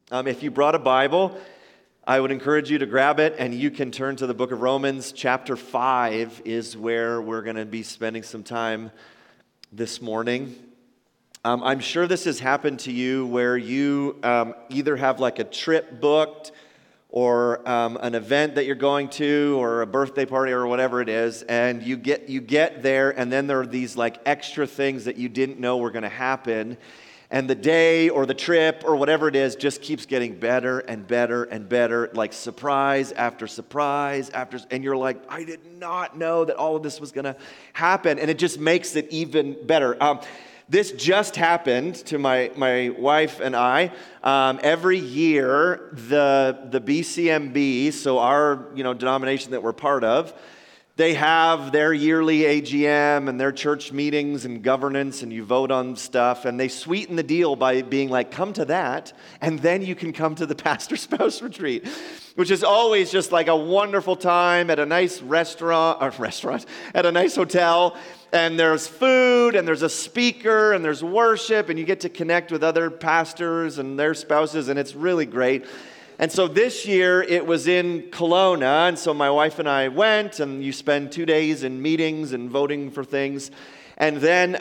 If you brought a Bible, I would encourage you to grab it, and you can turn to the book of Romans. Chapter 5 is where we're going to be spending some time this morning. I'm sure this has happened to you where you either have like a trip booked or an event that you're going to or a birthday party or whatever it is, and you get there, and then there are these like extra things that you didn't know were going to happen. And the day or the trip or whatever it is just keeps getting better and better and better, like surprise after surprise and you're like, I did not know that all of this was going to happen. And it just makes it even better. This just happened to my wife and I. Every year, the BCMB, so our denomination that we're part of, they have their yearly AGM and their church meetings and governance, and you vote on stuff, and they sweeten the deal by being like, come to that, and then you can come to the pastor-spouse retreat, which is always just like a wonderful time at a nice restaurant, at a nice hotel, and there's food, and there's a speaker, and there's worship, and you get to connect with other pastors and their spouses, and it's really great. And so this year, it was in Kelowna, and so my wife and I went, and you spend 2 days in meetings and voting for things. And then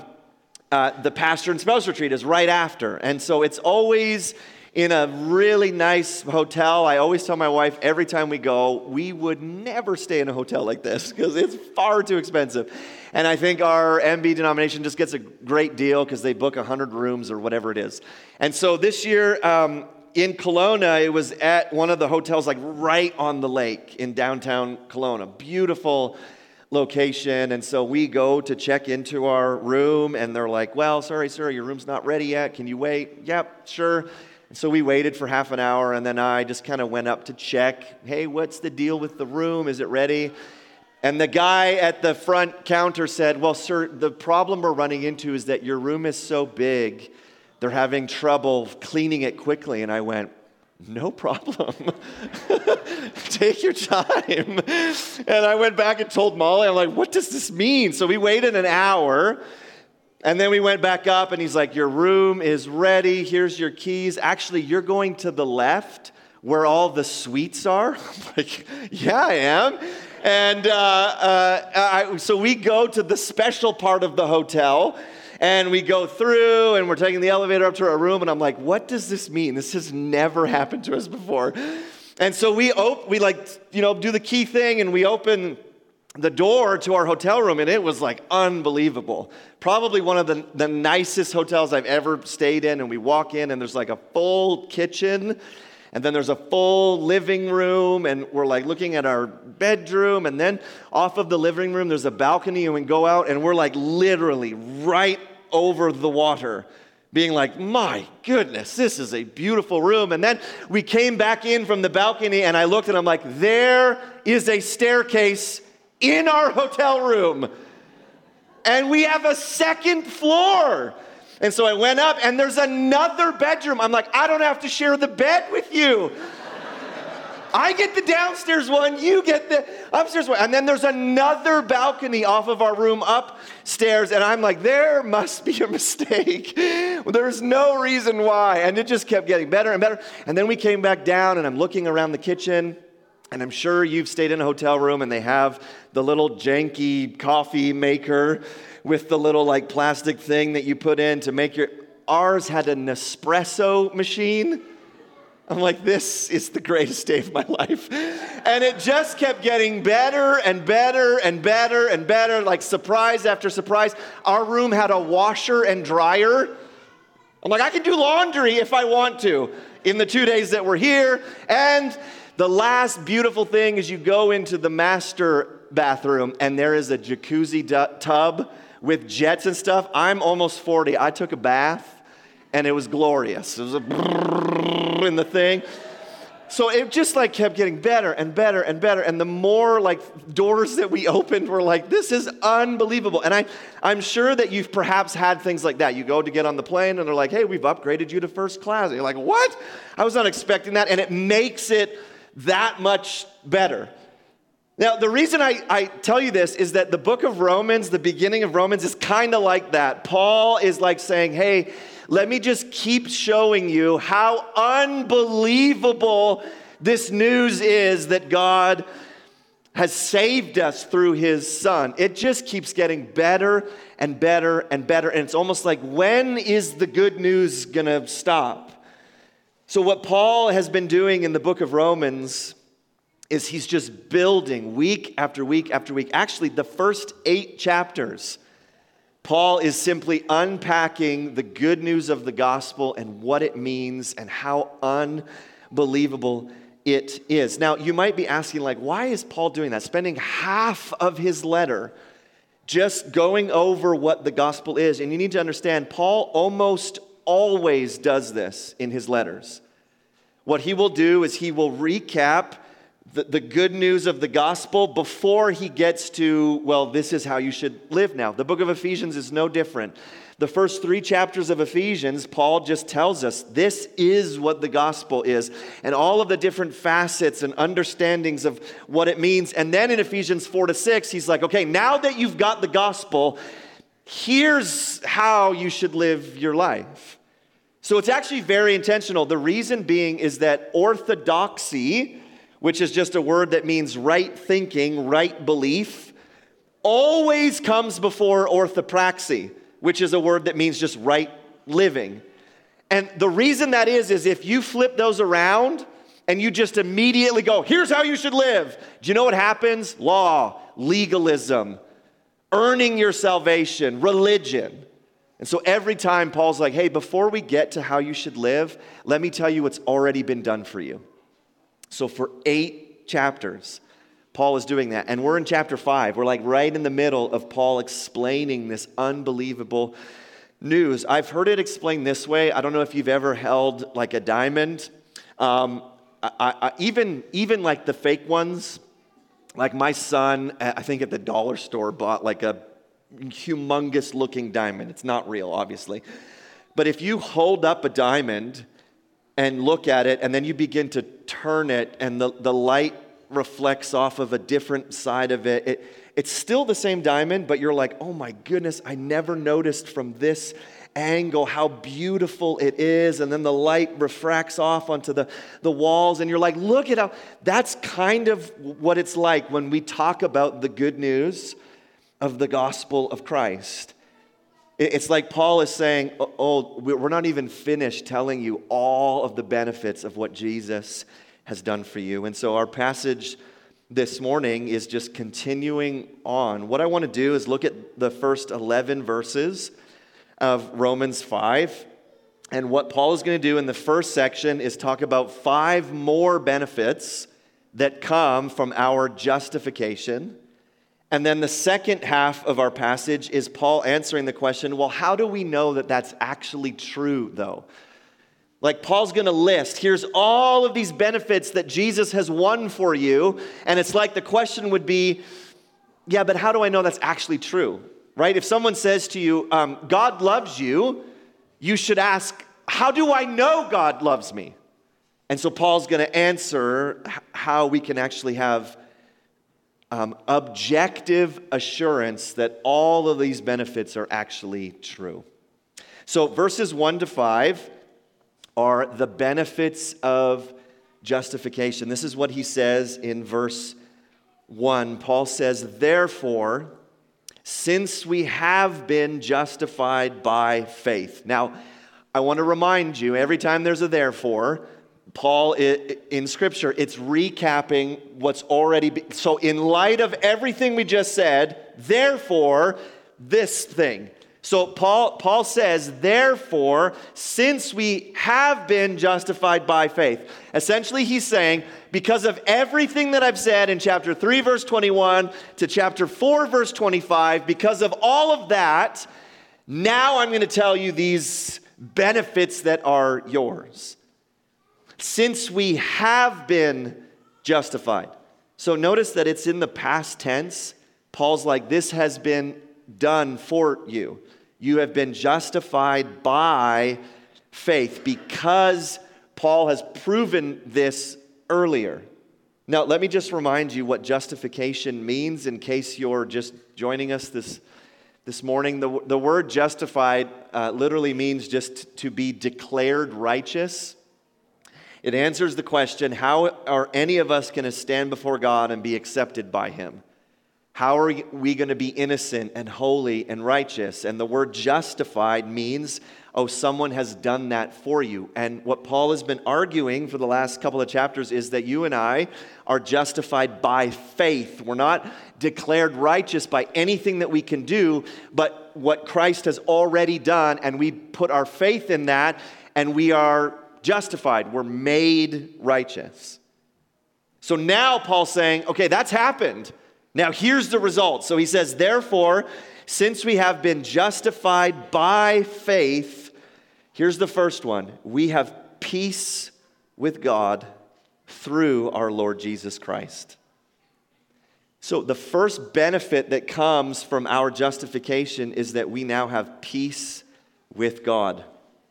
the pastor and spouse retreat is right after. And so it's always in a really nice hotel. I always tell my wife every time we go, we would never stay in a hotel like this because it's far too expensive. And I think our MB denomination just gets a great deal because they book 100 rooms or whatever it is. And so this year, in Kelowna, it was at one of the hotels like right on the lake in downtown Kelowna. Beautiful location. And so we go to check into our room, and they're like, well, sorry, sir, your room's not ready yet. Can you wait? Yep, sure. And so we waited for half an hour, and then I just kind of went up to check. Hey, what's the deal with the room? Is it ready? And the guy at the front counter said, well, sir, the problem we're running into is that your room is so big, they're having trouble cleaning it quickly. And I went, no problem. Take your time. And I went back and told Molly, I'm like, what does this mean? So we waited an hour, and then we went back up, and he's like, your room is ready. Here's your keys. Actually, you're going to the left where all the suites are. I'm like, yeah, I am. And so we go to the special part of the hotel, and we go through, and we're taking the elevator up to our room, and I'm like, what does this mean? This has never happened to us before. And so we do the key thing, and we open the door to our hotel room, and it was like unbelievable. Probably one of the nicest hotels I've ever stayed in, and we walk in, and there's like a full kitchen, and then there's a full living room, and we're like looking at our bedroom, and then off of the living room, there's a balcony, and we go out, and we're like literally right over the water, being like, my goodness, this is a beautiful room. And then we came back in from the balcony, and I looked, and I'm like, there is a staircase in our hotel room, and we have a second floor. And so I went up, and there's another bedroom. I'm like, I don't have to share the bed with you. I get the downstairs one, you get the upstairs one. And then there's another balcony off of our room upstairs, and I'm like, there must be a mistake. There's no reason why. And it just kept getting better and better. And then we came back down, and I'm looking around the kitchen, and I'm sure you've stayed in a hotel room, and they have the little janky coffee maker with the little like plastic thing that you put in to make ours had an Nespresso machine. I'm like, this is the greatest day of my life. And it just kept getting better and better and better and better, like surprise after surprise. Our room had a washer and dryer. I'm like, I can do laundry if I want to in the 2 days that we're here. And the last beautiful thing is you go into the master bathroom, and there is a jacuzzi tub with jets and stuff. I'm almost 40. I took a bath, and it was glorious. It was a brrrr in the thing. So it just like kept getting better and better and better. And the more like doors that we opened were like, this is unbelievable. And I'm sure that you've perhaps had things like that. You go to get on the plane, and they're like, hey, we've upgraded you to first class. And you're like, what? I was not expecting that. And it makes it that much better. Now, the reason I tell you this is that the book of Romans, the beginning of Romans, is kind of like that. Paul is like saying, hey, Let me just keep showing you how unbelievable this news is that God has saved us through his Son. It just keeps getting better and better and better. And it's almost like, when is the good news going to stop? So what Paul has been doing in the book of Romans is he's just building week after week after week. Actually, the first 8 chapters, Paul is simply unpacking the good news of the gospel and what it means and how unbelievable it is. Now, you might be asking, like, why is Paul doing that? Spending half of his letter just going over what the gospel is. And you need to understand, Paul almost always does this in his letters. What he will do is he will recap the good news of the gospel before he gets to, well, this is how you should live now. The book of Ephesians is no different. The first 3 chapters of Ephesians, Paul just tells us this is what the gospel is, and all of the different facets and understandings of what it means. And then in Ephesians 4-6, he's like, okay, now that you've got the gospel, here's how you should live your life. So it's actually very intentional. The reason being is that orthodoxy, which is just a word that means right thinking, right belief, always comes before orthopraxy, which is a word that means just right living. And the reason that is if you flip those around and you just immediately go, here's how you should live, do you know what happens? Law, legalism, earning your salvation, religion. And so every time Paul's like, hey, before we get to how you should live, let me tell you what's already been done for you. So for 8 chapters, Paul is doing that. And we're in chapter 5. We're like right in the middle of Paul explaining this unbelievable news. I've heard it explained this way. I don't know if you've ever held like a diamond. Even like the fake ones, like my son, I think at the dollar store, bought like a humongous looking diamond. It's not real, obviously. But if you hold up a diamond and look at it, and then you begin to turn it, and the light reflects off of a different side of it. It's still the same diamond, but you're like, oh my goodness, I never noticed from this angle how beautiful it is. And then the light refracts off onto the walls, and you're like, look at how, that's kind of what it's like when we talk about the good news of the gospel of Christ. It's like Paul is saying, we're not even finished telling you all of the benefits of what Jesus has done for you. And so our passage this morning is just continuing on. What I want to do is look at the first 11 verses of Romans 5. And what Paul is going to do in the first section is talk about 5 more benefits that come from our justification. And then the second half of our passage is Paul answering the question, well, how do we know that that's actually true, though? Like Paul's going to list, here's all of these benefits that Jesus has won for you. And it's like the question would be, yeah, but how do I know that's actually true, right? If someone says to you, God loves you, you should ask, how do I know God loves me? And so Paul's going to answer how we can actually have objective assurance that all of these benefits are actually true. So verses 1-5 are the benefits of justification. This is what he says in verse 1. Paul says, therefore, since we have been justified by faith. Now, I want to remind you, every time there's a therefore, Paul, in Scripture, it's recapping what's already been. So in light of everything we just said, therefore, this thing. So Paul says, therefore, since we have been justified by faith. Essentially, he's saying, because of everything that I've said in chapter 3, verse 21 to chapter 4, verse 25, because of all of that, now I'm going to tell you these benefits that are yours. Since we have been justified. So notice that it's in the past tense. Paul's like, this has been done for you. You have been justified by faith because Paul has proven this earlier. Now, let me just remind you what justification means in case you're just joining us this morning. The word justified literally means just to be declared righteous. It answers the question, how are any of us going to stand before God and be accepted by Him? How are we going to be innocent and holy and righteous? And the word justified means, someone has done that for you. And what Paul has been arguing for the last couple of chapters is that you and I are justified by faith. We're not declared righteous by anything that we can do, but what Christ has already done, and we put our faith in that, and we are justified. We're made righteous. So now Paul's saying, okay, that's happened. Now here's the result. So he says, therefore, since we have been justified by faith, here's the first one. We have peace with God through our Lord Jesus Christ. So the first benefit that comes from our justification is that we now have peace with God.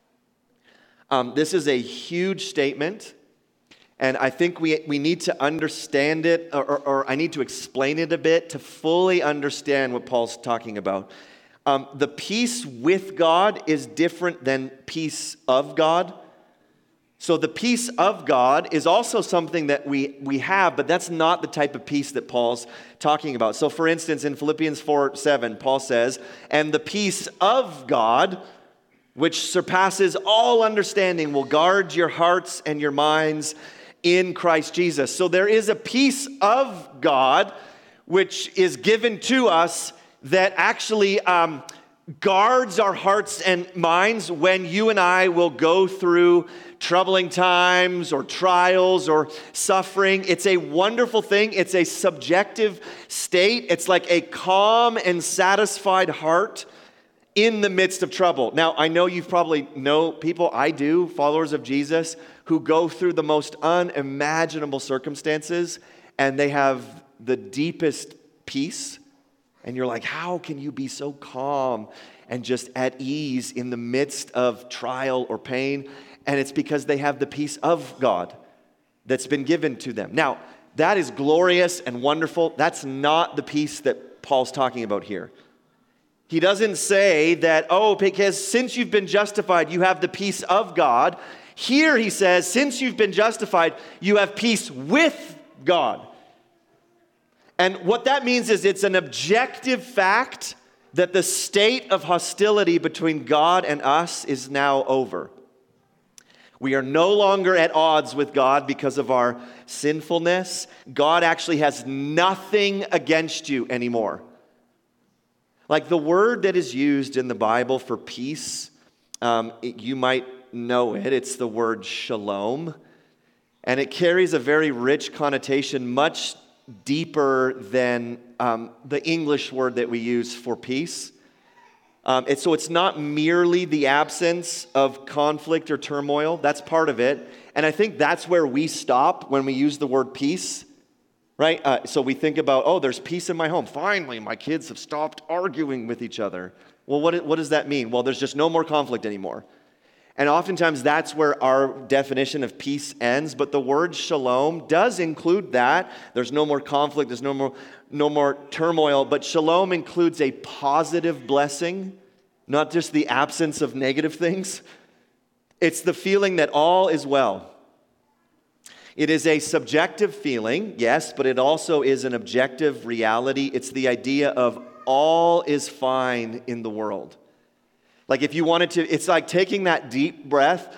This is a huge statement. And I think we need to understand it, or I need to explain it a bit to fully understand what Paul's talking about. The peace with God is different than peace of God. So the peace of God is also something that we have, but that's not the type of peace that Paul's talking about. So for instance, in Philippians 4:7, Paul says, and the peace of God, which surpasses all understanding, will guard your hearts and your minds in Christ Jesus. So there is a peace of God which is given to us that actually guards our hearts and minds when you and I will go through troubling times or trials or suffering. It's a wonderful thing. It's a subjective state. It's like a calm and satisfied heart in the midst of trouble. Now, I know you probably know people, I do, followers of Jesus, who go through the most unimaginable circumstances, and they have the deepest peace. And you're like, how can you be so calm and just at ease in the midst of trial or pain? And it's because they have the peace of God that's been given to them. Now, that is glorious and wonderful. That's not the peace that Paul's talking about here. He doesn't say that, because since you've been justified, you have the peace of God. Here he says, since you've been justified, you have peace with God. And what that means is it's an objective fact that the state of hostility between God and us is now over. We are no longer at odds with God because of our sinfulness. God actually has nothing against you anymore. Like the word that is used in the Bible for peace, you might know it. It's the word shalom. And it carries a very rich connotation, much deeper than the English word that we use for peace. So it's not merely the absence of conflict or turmoil. That's part of it. And I think that's where we stop when we use the word peace. Right? So we think about, there's peace in my home. Finally, my kids have stopped arguing with each other. Well, what does that mean? Well, there's just no more conflict anymore. And oftentimes that's where our definition of peace ends. But the word shalom does include that. There's no more conflict. There's no more turmoil. But shalom includes a positive blessing, not just the absence of negative things. It's the feeling that all is well. It is a subjective feeling, yes, but it also is an objective reality. It's the idea of all is fine in the world. Like if you wanted to, it's like taking that deep breath.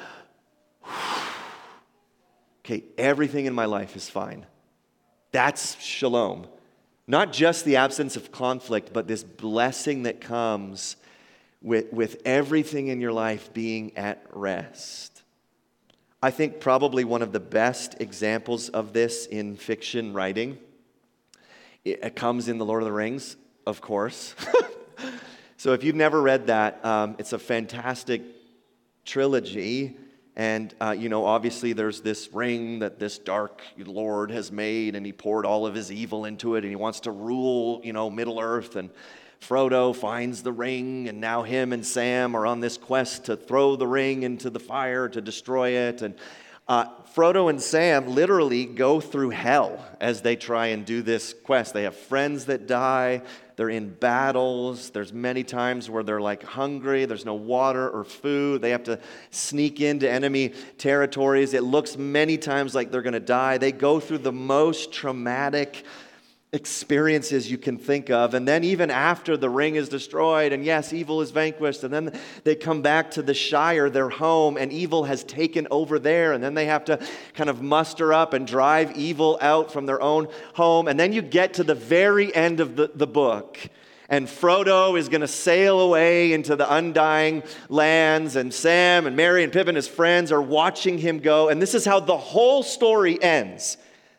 Okay, everything in my life is fine. That's shalom. Not just the absence of conflict, but this blessing that comes with everything in your life being at rest. I think probably one of the best examples of this in fiction writing, it comes in The Lord of the Rings, of course. So if you've never read that, it's a fantastic trilogy. And, obviously there's this ring that this dark Lord has made, and he poured all of his evil into it, and he wants to rule, Middle-earth. And Frodo finds the ring, and now him and Sam are on this quest to throw the ring into the fire to destroy it. And Frodo and Sam literally go through hell as they try and do this quest. They have friends that die. They're in battles. There's many times where they're like hungry. There's no water or food. They have to sneak into enemy territories. It looks many times like they're going to die. They go through the most traumatic experiences you can think of. And then even after the ring is destroyed, and yes, evil is vanquished, and then they come back to the Shire, their home, and evil has taken over there, and then they have to kind of muster up and drive evil out from their own home. And then you get to the very end of the book, and Frodo is going to sail away into the undying lands, and Sam and Merry and Pippin, his friends, are watching him go. And this is how the whole story ends.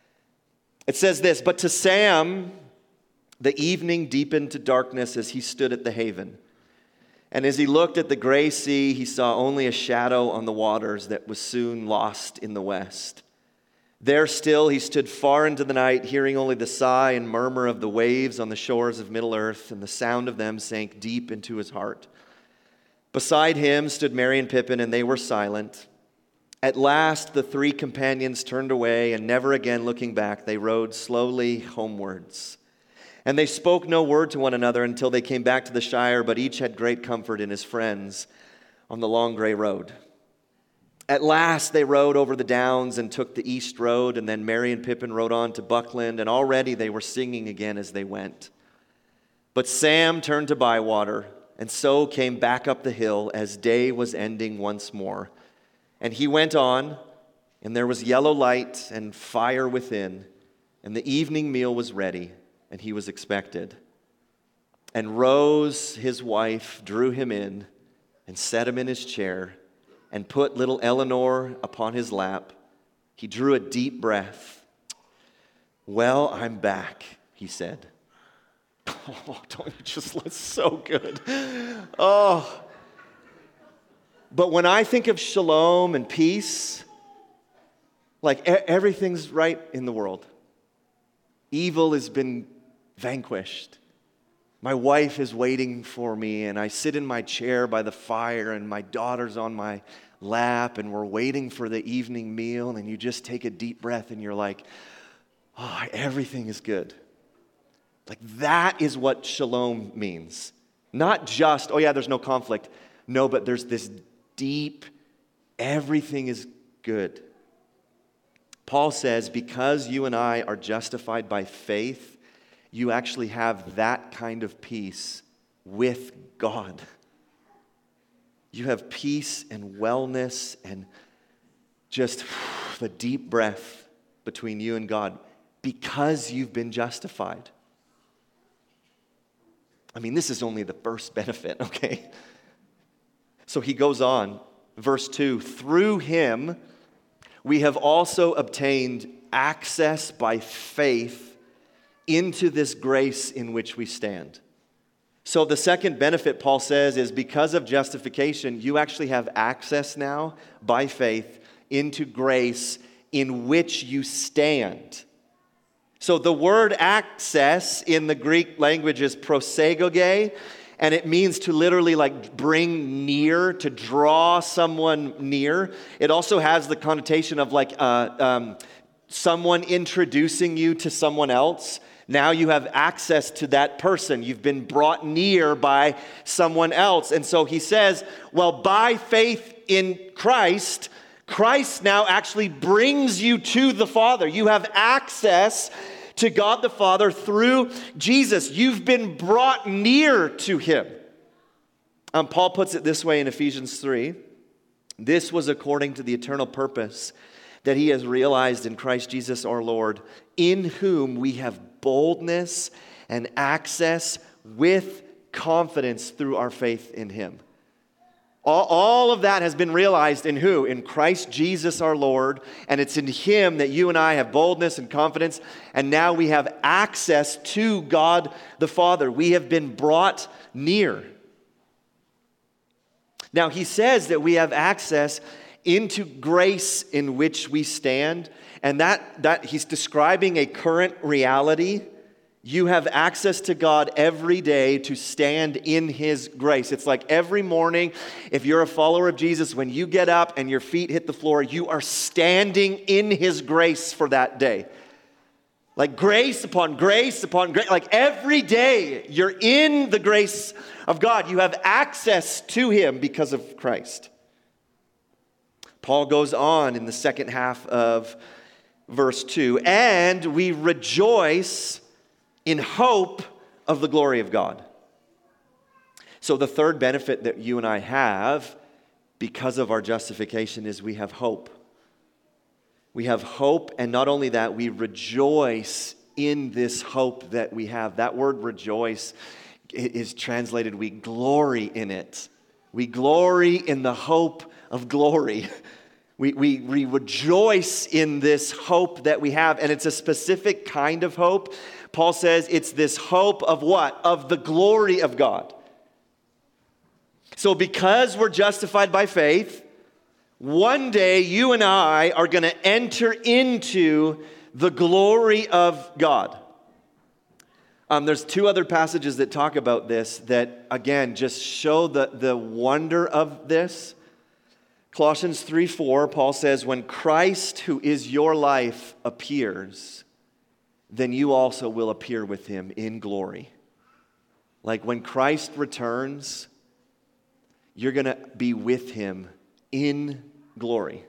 It says this, "But to Sam, the evening deepened to darkness as he stood at the haven. And as he looked at the gray sea, he saw only a shadow on the waters that was soon lost in the west. There still he stood far into the night, hearing only the sigh and murmur of the waves on the shores of Middle-earth, and the sound of them sank deep into his heart. Beside him stood Merry and Pippin, and they were silent. At last the three companions turned away, and never again looking back, they rode slowly homewards. And they spoke no word to one another until they came back to the Shire, but each had great comfort in his friends on the long gray road. At last they rode over the downs and took the east road, and then Merry and Pippin rode on to Buckland, and already they were singing again as they went. But Sam turned to Bywater, and so came back up the hill as day was ending once more. And he went on, and there was yellow light and fire within, and the evening meal was ready, and he was expected. And Rose, his wife, drew him in and set him in his chair and put little Eleanor upon his lap. He drew a deep breath. 'Well, I'm back,' he said." Oh, don't you just look so good. Oh. But when I think of shalom and peace, like everything's right in the world. Evil has been vanquished. My wife is waiting for me, and I sit in my chair by the fire, and my daughter's on my lap, and we're waiting for the evening meal, and you just take a deep breath, and you're like, oh, everything is good. Like that is what shalom means. Not just, oh yeah, there's no conflict. No, but there's this deep, everything is good. Paul says, because you and I are justified by faith, you actually have that kind of peace with God. You have peace and wellness and just the deep breath between you and God because you've been justified. I mean, this is only the first benefit, okay? So he goes on, verse 2, "Through him we have also obtained access by faith into this grace in which we stand." So the second benefit, Paul says, is because of justification, you actually have access now by faith into grace in which you stand. So the word access in the Greek language is prosegoge, and it means to literally like bring near, to draw someone near. It also has the connotation of like someone introducing you to someone else. Now you have access to that person. You've been brought near by someone else. And so he says, well, by faith in Christ, Christ now actually brings you to the Father. You have access to God the Father through Jesus. You've been brought near to him. Paul puts it this way in Ephesians 3. "This was according to the eternal purpose that he has realized in Christ Jesus our Lord, in whom we have boldness and access with confidence through our faith in him." All of that has been realized in who? In Christ Jesus our Lord. And it's in him that you and I have boldness and confidence. And now we have access to God the Father. We have been brought near. Now he says that we have access into grace in which we stand. And that he's describing a current reality You have access to God every day to stand in His grace. It's like every morning, if you're a follower of Jesus, when you get up and your feet hit the floor, you are standing in His grace for that day. Like grace upon grace upon grace. Like every day, you're in the grace of God. You have access to Him because of Christ. Paul goes on in the second half of verse 2, and we rejoice in hope of the glory of God. So the third benefit that you and I have because of our justification is we have hope. We have hope, and not only that, we rejoice in this hope that we have. That word rejoice is translated, we glory in it. We glory in the hope of glory. We rejoice in this hope that we have, and it's a specific kind of hope. Paul says it's this hope of what? Of the glory of God. So because we're justified by faith, one day you and I are going to enter into the glory of God. There's two other passages that talk about this that, again, just show the wonder of this. Colossians 3:4, Paul says, when Christ, who is your life, appears, then you also will appear with Him in glory. Like when Christ returns, you're going to be with Him in glory.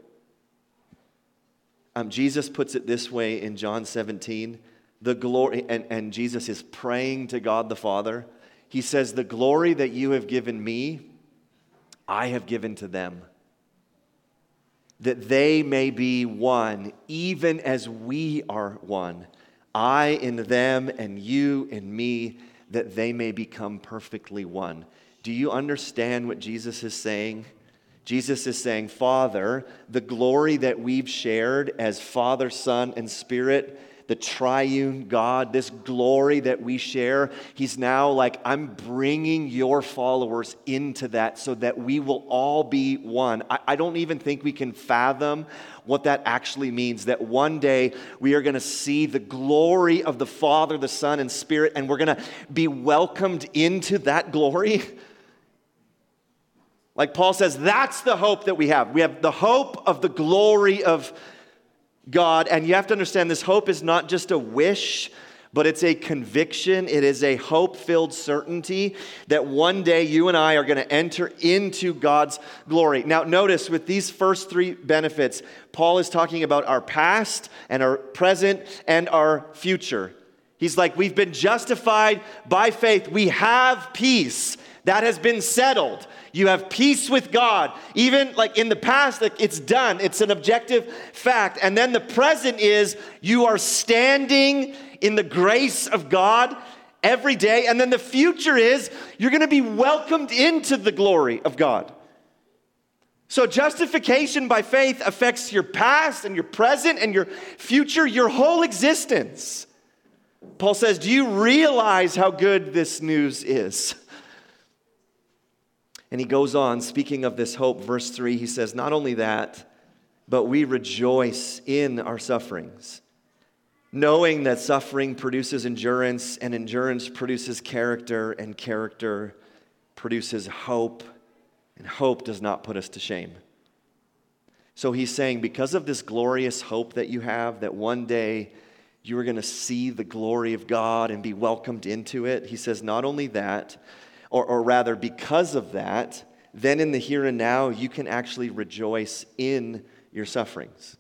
Jesus puts it this way in John 17. The glory, and Jesus is praying to God the Father. He says, the glory that you have given me, I have given to them, that they may be one, even as we are one. I in them and you in me, that they may become perfectly one. Do you understand what Jesus is saying? Jesus is saying, Father, the glory that we've shared as Father, Son, and Spirit, the triune God, this glory that we share, He's now like, I'm bringing your followers into that so that we will all be one. I don't even think we can fathom what that actually means, that one day we are going to see the glory of the Father, the Son, and Spirit, and we're going to be welcomed into that glory. Like Paul says, that's the hope that we have. We have the hope of the glory of God, and you have to understand this hope is not just a wish, but it's a conviction. It is a hope-filled certainty that one day you and I are going to enter into God's glory. Now notice with these first three benefits, Paul is talking about our past and our present and our future. He's like, we've been justified by faith. We have peace. That has been settled. You have peace with God. Even like in the past, like it's done. It's an objective fact. And then the present is you are standing in the grace of God every day. And then the future is you're going to be welcomed into the glory of God. So justification by faith affects your past and your present and your future, your whole existence. Paul says, do you realize how good this news is? And he goes on, speaking of this hope, verse 3, he says, not only that, but we rejoice in our sufferings, knowing that suffering produces endurance, and endurance produces character, and character produces hope, and hope does not put us to shame. So he's saying, because of this glorious hope that you have, that one day you are going to see the glory of God and be welcomed into it, he says, not only that, or rather, because of that, then in the here and now, you can actually rejoice in your sufferings.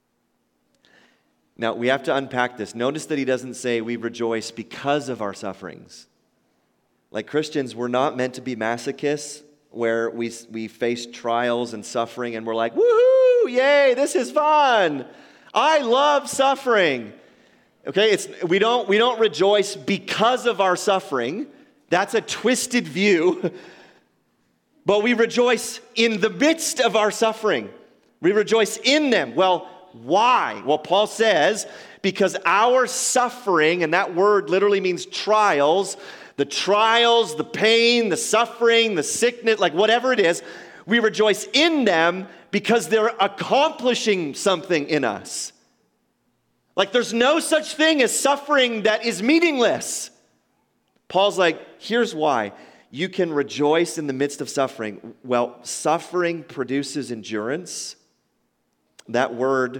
Now, we have to unpack this. Notice that he doesn't say we rejoice because of our sufferings. Like Christians, we're not meant to be masochists where we face trials and suffering and we're like, woohoo, yay, this is fun. I love suffering. Okay, we don't rejoice because of our suffering. That's a twisted view. But we rejoice in the midst of our suffering. We rejoice in them. Well, why? Well, Paul says, because our suffering, and that word literally means trials, the pain, the suffering, the sickness, like whatever it is, we rejoice in them because they're accomplishing something in us. Like there's no such thing as suffering that is meaningless. Paul's like, here's why. You can rejoice in the midst of suffering. Well, suffering produces endurance. That word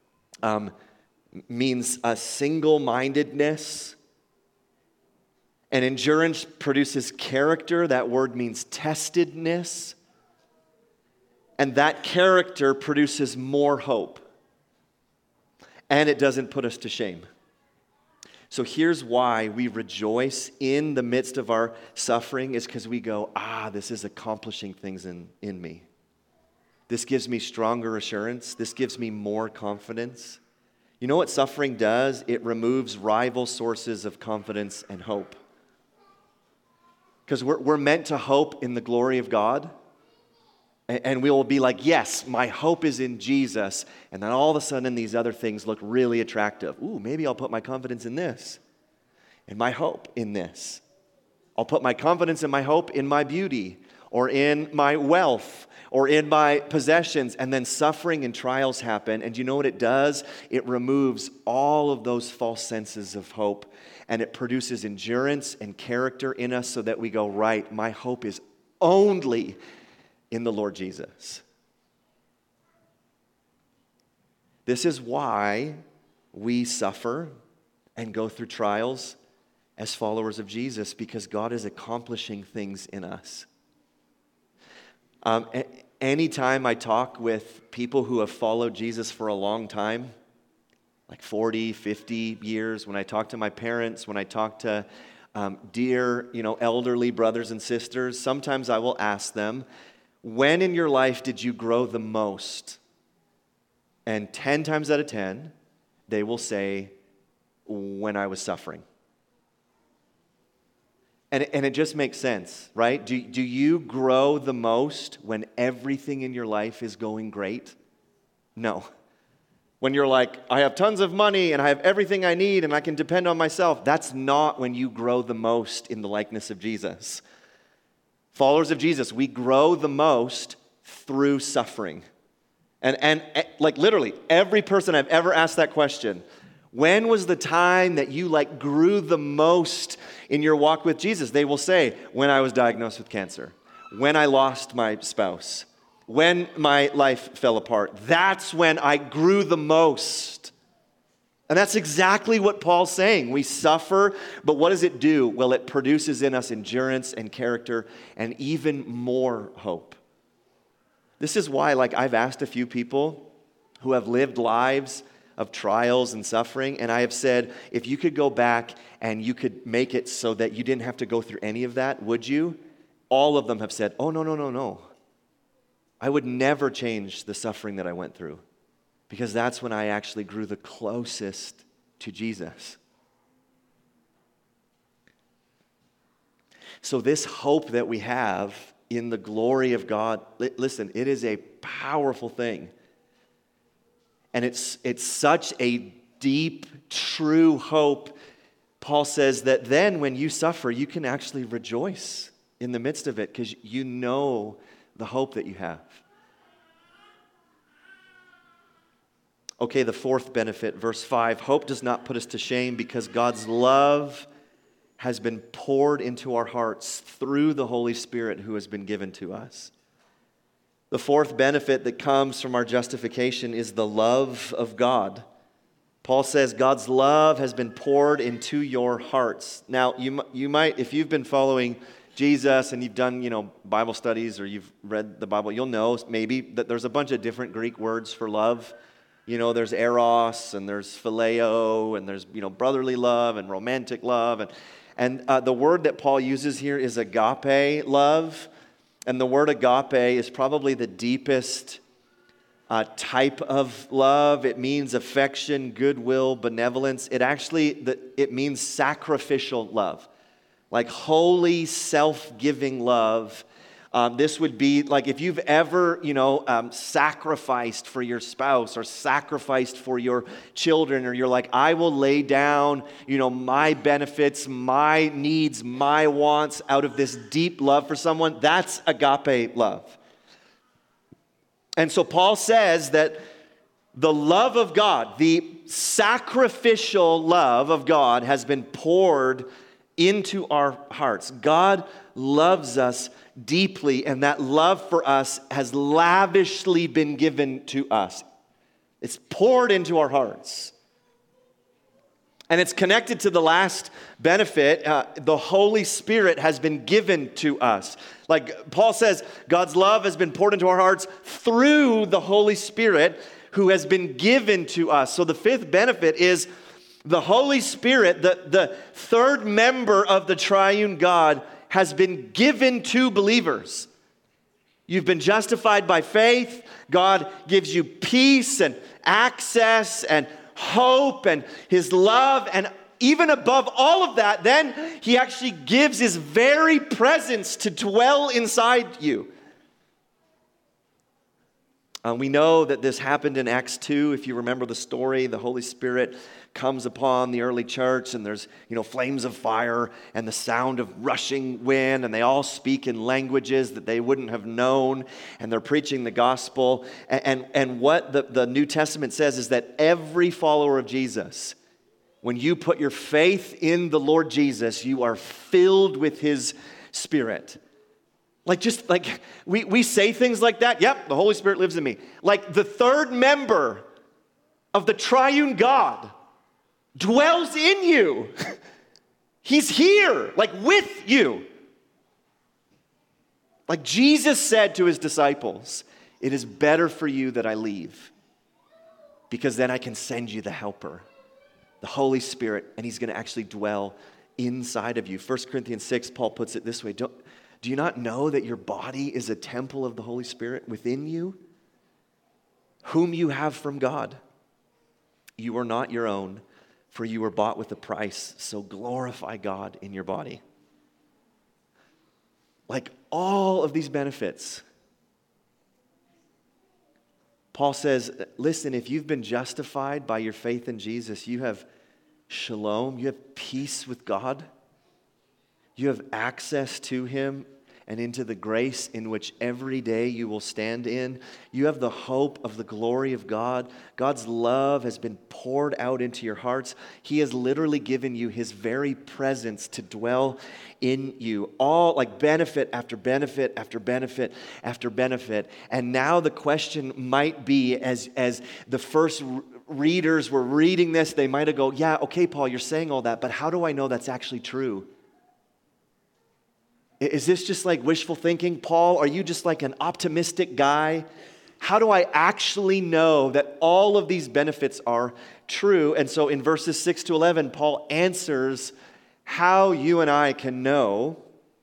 means a single-mindedness. And endurance produces character. That word means testedness. And that character produces more hope. And it doesn't put us to shame. So here's why we rejoice in the midst of our suffering is because we go, this is accomplishing things in me. This gives me stronger assurance. This gives me more confidence. You know what suffering does? It removes rival sources of confidence and hope. Because we're meant to hope in the glory of God. And we will be like, yes, my hope is in Jesus. And then all of a sudden these other things look really attractive. Ooh, maybe I'll put my confidence in this. And my hope in this. I'll put my confidence and my hope in my beauty. Or in my wealth. Or in my possessions. And then suffering and trials happen. And you know what it does? It removes all of those false senses of hope. And it produces endurance and character in us so that we go, right, my hope is only in the Lord Jesus. This is why we suffer and go through trials as followers of Jesus, because God is accomplishing things in us. Anytime I talk with people who have followed Jesus for a long time, like 40, 50 years, when I talk to my parents, when I talk to dear, elderly brothers and sisters, sometimes I will ask them, when in your life did you grow the most? And 10 times out of 10, they will say, when I was suffering. And it just makes sense, right? Do you grow the most when everything in your life is going great? No. When you're like, I have tons of money and I have everything I need and I can depend on myself, that's not when you grow the most in the likeness of Jesus. Followers of Jesus, we grow the most through suffering. And like literally, every person I've ever asked that question, when was the time that you grew the most in your walk with Jesus? They will say, when I was diagnosed with cancer, when I lost my spouse, when my life fell apart. That's when I grew the most. And that's exactly what Paul's saying. We suffer, but what does it do? Well, it produces in us endurance and character and even more hope. This is why, I've asked a few people who have lived lives of trials and suffering, and I have said, if you could go back and you could make it so that you didn't have to go through any of that, would you? All of them have said, oh, no. I would never change the suffering that I went through. Because that's when I actually grew the closest to Jesus. So this hope that we have in the glory of God, listen, it is a powerful thing. And it's such a deep, true hope. Paul says that then when you suffer, you can actually rejoice in the midst of it because you know the hope that you have. Okay, the fourth benefit, verse 5. Hope does not put us to shame because God's love has been poured into our hearts through the Holy Spirit who has been given to us. The fourth benefit that comes from our justification is the love of God. Paul says God's love has been poured into your hearts. Now, you might, if you've been following Jesus and you've done, Bible studies or you've read the Bible, you'll know maybe that there's a bunch of different Greek words for love. There's eros, and there's phileo, and there's, brotherly love and romantic love. And the word that Paul uses here is agape love. And the word agape is probably the deepest type of love. It means affection, goodwill, benevolence. It means sacrificial love. Like holy, self-giving love. This would be like if you've ever, sacrificed for your spouse or sacrificed for your children, or you're like, I will lay down, my benefits, my needs, my wants out of this deep love for someone. That's agape love. And so Paul says that the love of God, the sacrificial love of God has been poured into our hearts. God loves us deeply, and that love for us has lavishly been given to us. It's poured into our hearts. And it's connected to the last benefit. The Holy Spirit has been given to us. Like Paul says, God's love has been poured into our hearts through the Holy Spirit who has been given to us. So the fifth benefit is the Holy Spirit, the third member of the triune God, has been given to believers. You've been justified by faith. God gives you peace and access and hope and his love, and even above all of that, then he actually gives his very presence to dwell inside you. We know that this happened in Acts 2. If you remember the story, the Holy Spirit comes upon the early church, and there's, flames of fire and the sound of rushing wind, and they all speak in languages that they wouldn't have known, and they're preaching the gospel. And what the New Testament says is that every follower of Jesus, when you put your faith in the Lord Jesus, you are filled with his Spirit. We say things like that. Yep, the Holy Spirit lives in me. Like the third member of the triune God dwells in you. He's here, with you. Like Jesus said to his disciples, it is better for you that I leave, because then I can send you the helper, the Holy Spirit, and he's going to actually dwell inside of you. 1 Corinthians 6, Paul puts it this way, do you not know that your body is a temple of the Holy Spirit within you, whom you have from God? You are not your own, for you were bought with a price, so glorify God in your body. Like all of these benefits, Paul says, listen, if you've been justified by your faith in Jesus, you have shalom, you have peace with God. You have access to him and into the grace in which every day you will stand in. You have the hope of the glory of God. God's love has been poured out into your hearts. He has literally given you his very presence to dwell in you. All like benefit after benefit after benefit after benefit. And now the question might be, as the first readers were reading this, they might have go, yeah, okay, Paul, you're saying all that, but how do I know that's actually true? Is this just like wishful thinking? Paul, are you just like an optimistic guy? How do I actually know that all of these benefits are true? And so in verses 6 to 11, Paul answers how you and I can know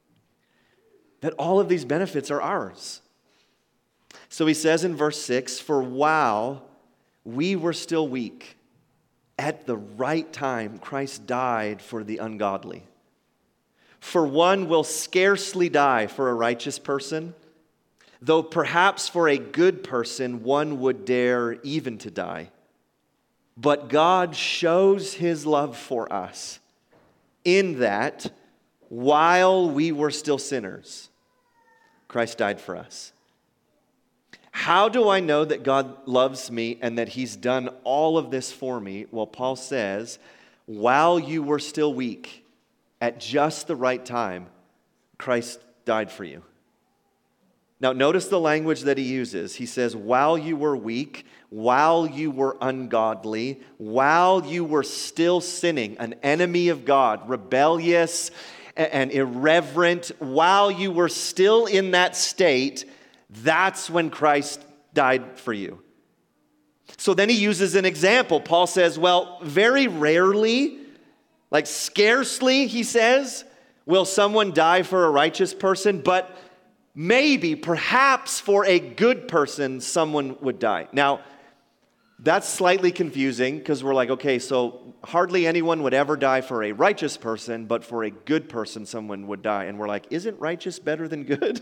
that all of these benefits are ours. So he says in verse 6, for while we were still weak, at the right time, Christ died for the ungodly. For one will scarcely die for a righteous person, though perhaps for a good person one would dare even to die. But God shows his love for us in that while we were still sinners, Christ died for us. How do I know that God loves me and that he's done all of this for me? Well, Paul says, while you were still weak, at just the right time, Christ died for you. Now, notice the language that he uses. He says, while you were weak, while you were ungodly, while you were still sinning, an enemy of God, rebellious and irreverent, while you were still in that state, that's when Christ died for you. So then he uses an example. Paul says, well, very rarely, like scarcely, he says, will someone die for a righteous person, but maybe, perhaps for a good person, someone would die. Now, that's slightly confusing because we're like, okay, so hardly anyone would ever die for a righteous person, but for a good person, someone would die. And we're like, isn't righteous better than good?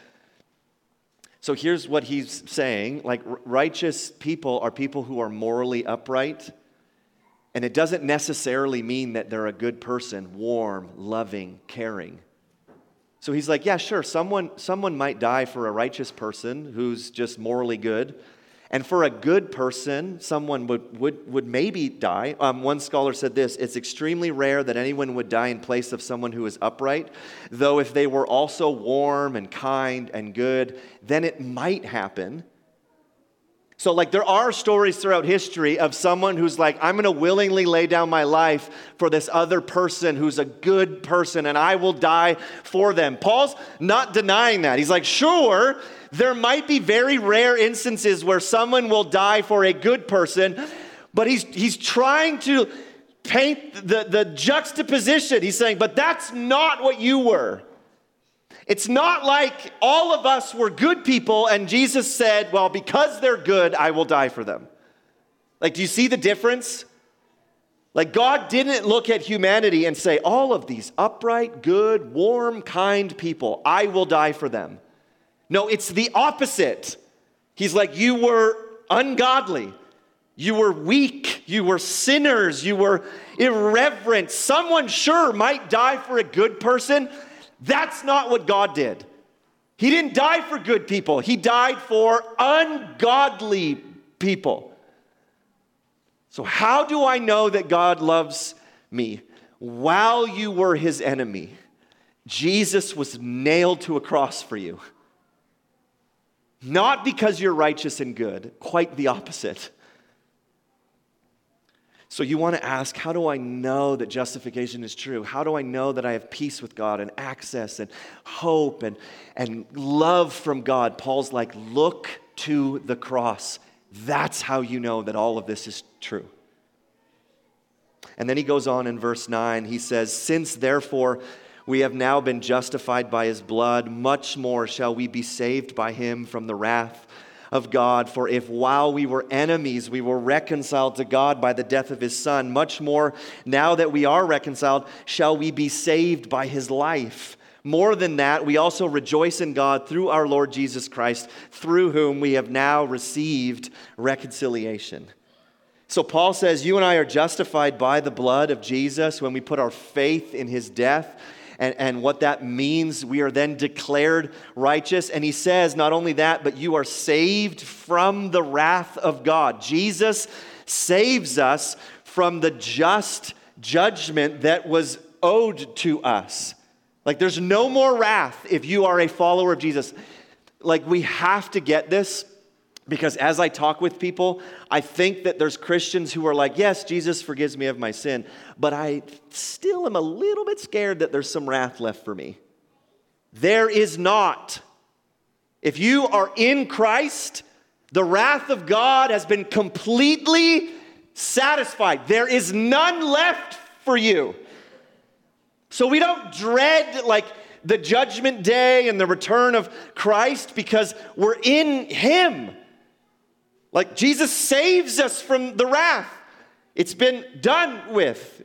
So here's what he's saying, like righteous people are people who are morally upright. And it doesn't necessarily mean that they're a good person, warm, loving, caring. So he's like, yeah, sure, someone might die for a righteous person who's just morally good. And for a good person, someone would maybe die. One scholar said this: it's extremely rare that anyone would die in place of someone who is upright, though if they were also warm and kind and good, then it might happen. So there are stories throughout history of someone who's like, I'm going to willingly lay down my life for this other person who's a good person, and I will die for them. Paul's not denying that. He's like, sure, there might be very rare instances where someone will die for a good person, but he's trying to paint the juxtaposition. He's saying, but that's not what you were. It's not like all of us were good people and Jesus said, well, because they're good, I will die for them. Do you see the difference? God didn't look at humanity and say, all of these upright, good, warm, kind people, I will die for them. No, it's the opposite. He's like, you were ungodly. You were weak. You were sinners. You were irreverent. Someone sure might die for a good person. That's not what God did. He didn't die for good people. He died for ungodly people. So how do I know that God loves me? While you were his enemy, Jesus was nailed to a cross for you. Not because you're righteous and good, quite the opposite. So you want to ask, how do I know that justification is true? How do I know that I have peace with God and access and hope and love from God? Paul's like, look to the cross. That's how you know that all of this is true. And then he goes on in verse 9. He says, since therefore we have now been justified by his blood, much more shall we be saved by him from the wrath of God. For if while we were enemies, we were reconciled to God by the death of his Son, much more now that we are reconciled, shall we be saved by his life. More than that, we also rejoice in God through our Lord Jesus Christ, through whom we have now received reconciliation. So Paul says, you and I are justified by the blood of Jesus when we put our faith in his death. And what that means, we are then declared righteous. And he says, not only that, but you are saved from the wrath of God. Jesus saves us from the just judgment that was owed to us. There's no more wrath if you are a follower of Jesus. We have to get this. Because as I talk with people, I think that there's Christians who are like, yes, Jesus forgives me of my sin, but I still am a little bit scared that there's some wrath left for me. There is not. If you are in Christ, the wrath of God has been completely satisfied. There is none left for you. So we don't dread the judgment day and the return of Christ because we're in him. Jesus saves us from the wrath. It's been done with.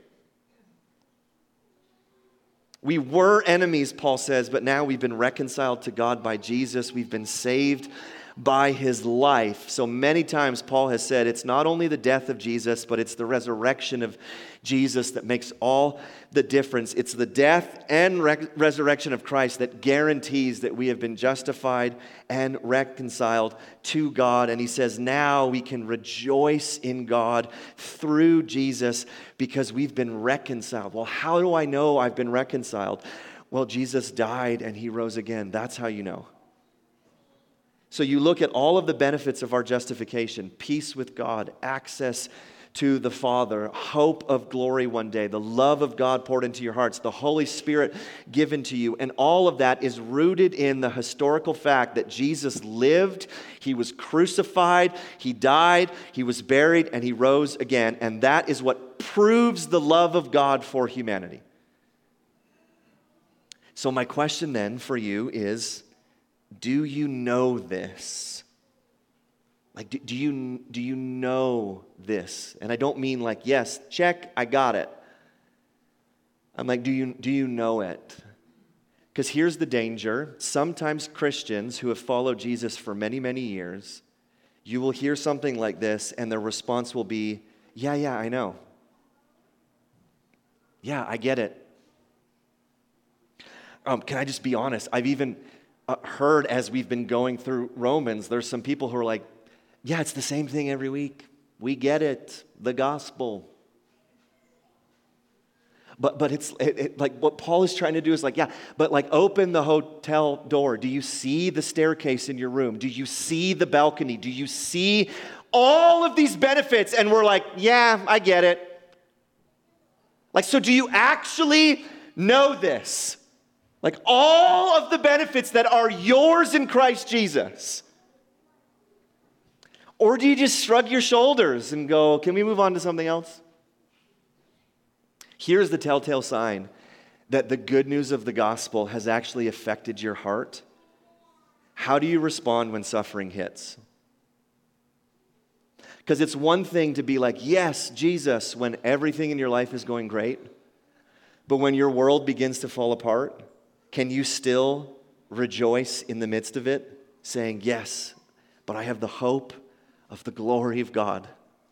We were enemies, Paul says, but now we've been reconciled to God by Jesus. We've been saved by his life. So many times Paul has said it's not only the death of Jesus, but it's the resurrection of Jesus that makes all the difference. It's the death and resurrection of Christ that guarantees that we have been justified and reconciled to God. And he says now we can rejoice in God through Jesus because we've been reconciled. Well, how do I know I've been reconciled? Well, Jesus died and he rose again. That's how you know. So you look at all of the benefits of our justification: peace with God, access to the Father, hope of glory one day, the love of God poured into your hearts, the Holy Spirit given to you. And all of that is rooted in the historical fact that Jesus lived, he was crucified, he died, he was buried, and he rose again. And that is what proves the love of God for humanity. So my question then for you is, do you know this? Do you know this? And I don't mean yes, check, I got it. I'm do you know it? Because here's the danger. Sometimes Christians who have followed Jesus for many, many years, you will hear something like this and their response will be, yeah, I know. Yeah, I get it. Can I just be honest? I've even heard as we've been going through Romans, there's some people who are like, Yeah, it's the same thing every week. We get it, the gospel. But it's like what Paul is trying to do is like, yeah, but like open the hotel door. Do you see the staircase in your room? Do you see the balcony? Do you see all of these benefits? And we're like, yeah, I get it. Like, so do you actually know this? Like all of the benefits that are yours in Christ Jesus? Or do you just shrug your shoulders and go, can we move on to something else? Here's the telltale sign that the good news of the gospel has actually affected your heart. How do you respond when suffering hits? Because it's one thing to be like, yes, Jesus, when everything in your life is going great. But when your world begins to fall apart, can you still rejoice in the midst of it, saying, yes, but I have the hope of the glory of God?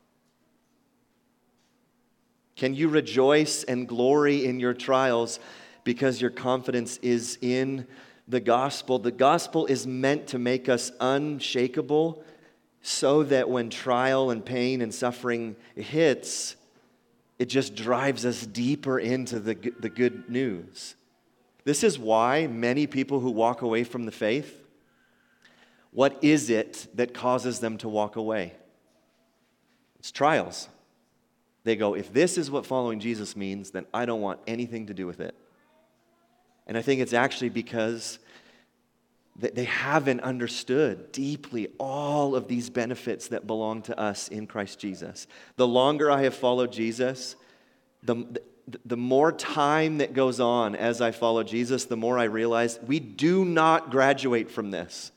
Can you rejoice and glory in your trials because your confidence is in the gospel? The gospel is meant to make us unshakable so that when trial and pain and suffering hits, it just drives us deeper into the good news. This is why many people who walk away from the faith, what is it that causes them to walk away? It's trials. They go, if this is what following Jesus means, then I don't want anything to do with it. And I think it's actually because they haven't understood deeply all of these benefits that belong to us in Christ Jesus. The longer I have followed Jesus, the more time that goes on as I follow Jesus, the more I realize we do not graduate from this.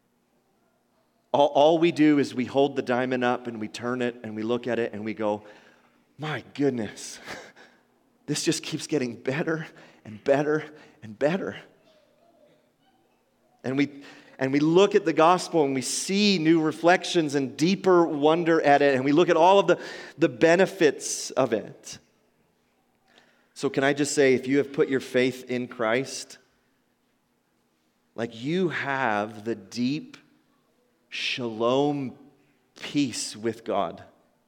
All we do is we hold the diamond up and we turn it and we look at it and we go, my goodness, this just keeps getting better and better and better. And we look at the gospel and we see new reflections and deeper wonder at it, and we look at all of the benefits of it. So can I just say, if you have put your faith in Christ, like you have the deep shalom peace with God.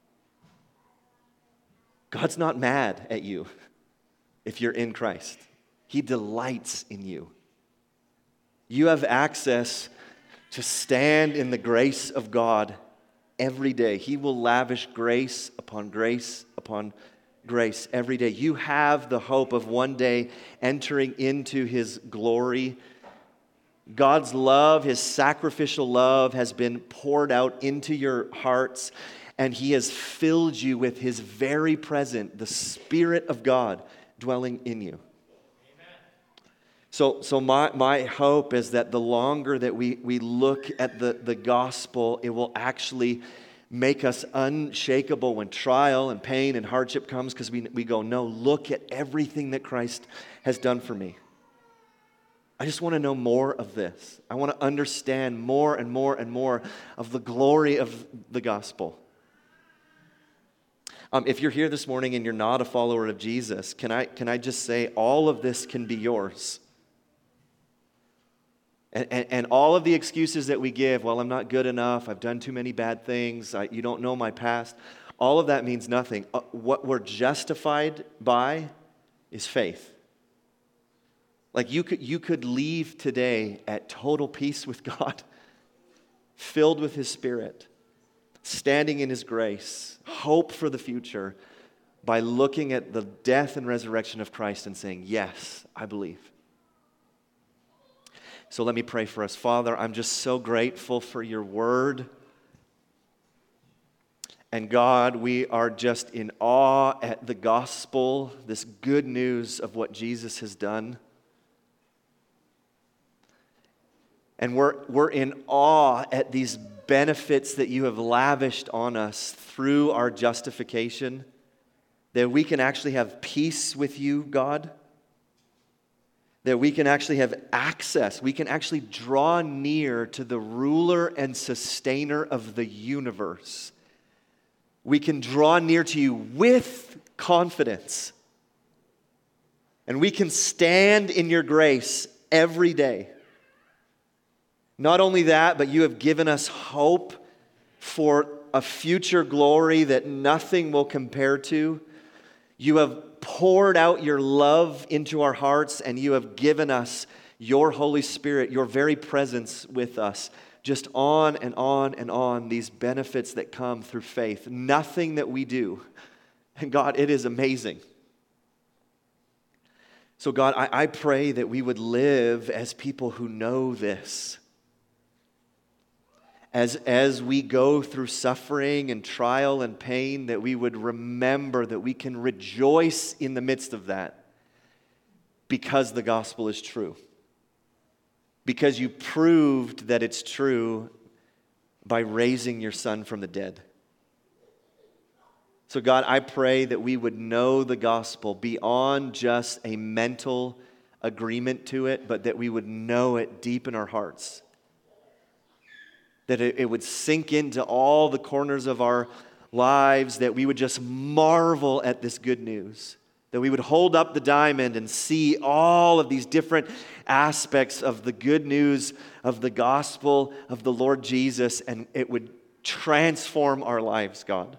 God's not mad at you if you're in Christ. He delights in you. You have access to stand in the grace of God every day. He will lavish grace upon grace upon grace every day. You have the hope of one day entering into His glory. God's love, His sacrificial love, has been poured out into your hearts, and He has filled you with His very presence, the Spirit of God dwelling in you. Amen. So my hope is that the longer that we look at the gospel, it will actually make us unshakable when trial and pain and hardship comes, because we go, no, look at everything that Christ has done for me. I just want to know more of this. I want to understand more and more and more of the glory of the gospel. If you're here this morning and you're not a follower of Jesus, can I just say all of this can be yours? And all of the excuses that we give, well, I'm not good enough, I've done too many bad things, you don't know my past, all of that means nothing. What we're justified by is faith. Like you could leave today at total peace with God, filled with His Spirit, standing in His grace, hope for the future, by looking at the death and resurrection of Christ and saying, yes, I believe. So let me pray for us. Father, I'm just so grateful for your word. And God, we are just in awe at the gospel, this good news of what Jesus has done. And we're in awe at these benefits that you have lavished on us through our justification, that we can actually have peace with you, God, that we can actually have access, we can actually draw near to the ruler and sustainer of the universe. We can draw near to you with confidence, and we can stand in your grace every day. Not only that, but you have given us hope for a future glory that nothing will compare to. You have poured out your love into our hearts, and you have given us your Holy Spirit, your very presence with us. Just on and on and on, these benefits that come through faith. Nothing that we do. And God, it is amazing. So God, I pray that we would live as people who know this. As we go through suffering and trial and pain, that we would remember that we can rejoice in the midst of that because the gospel is true. Because you proved that it's true by raising your Son from the dead. So God, I pray that we would know the gospel beyond just a mental agreement to it, but that we would know it deep in our hearts. That it would sink into all the corners of our lives, that we would just marvel at this good news. That we would hold up the diamond and see all of these different aspects of the good news of the gospel of the Lord Jesus, and it would transform our lives, God.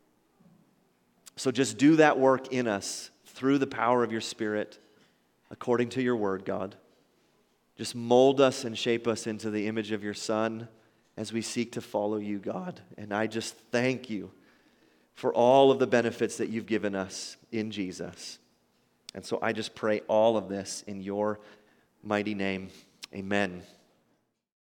So just do that work in us through the power of your Spirit, according to your word, God. Just mold us and shape us into the image of your Son as we seek to follow you, God. And I just thank you for all of the benefits that you've given us in Jesus. And so I just pray all of this in your mighty name. Amen.